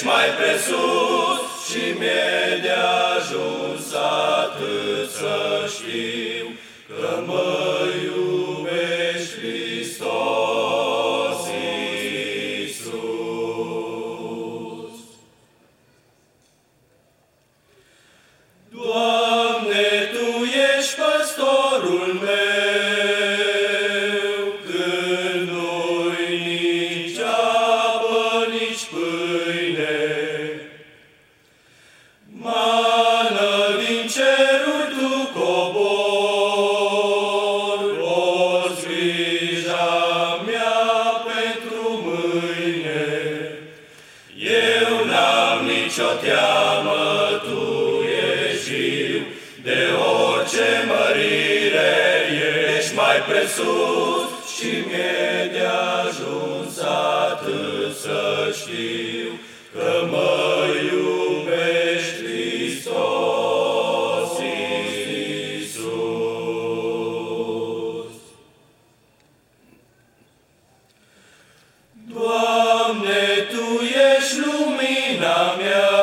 ești mai presus și mi-e de-ajuns atât să știu că mă iubești, Hristos Iisus. Doamne, Tu ești păstorul meu, când nu-i nici apă, nici pâine. Mană din ceruri Tu cobori, porți grija mea pentru mâine. Eu n-am nicio teamă, Tu ești viu, de orice mărire ești mai presus și mi-e de-ajuns atât să știu că mă iubești, Hristos Iisus. Doamne, Tu ești lumina mea,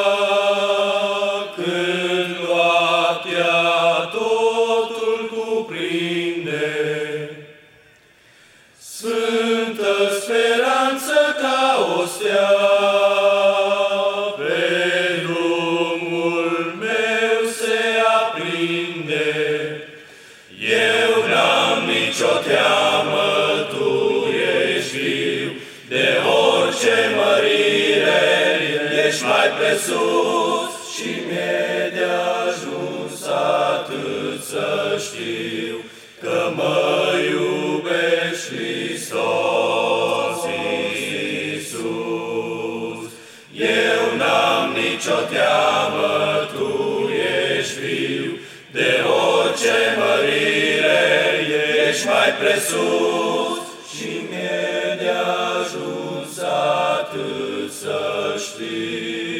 când noaptea totul cuprinde. Sfântă speranță ca o stea, pe drumul meu se aprinde. Eu n-am nicio teamă, Tu ești viu, de orice mărire ești mai presus și mi-e de-ajuns atât să știu că mă iubești, Hristos Iisus. Eu n-am nicio teamă, Tu ești viu, de orice mărire ești mai presus și mi-e de-ajuns atât să știu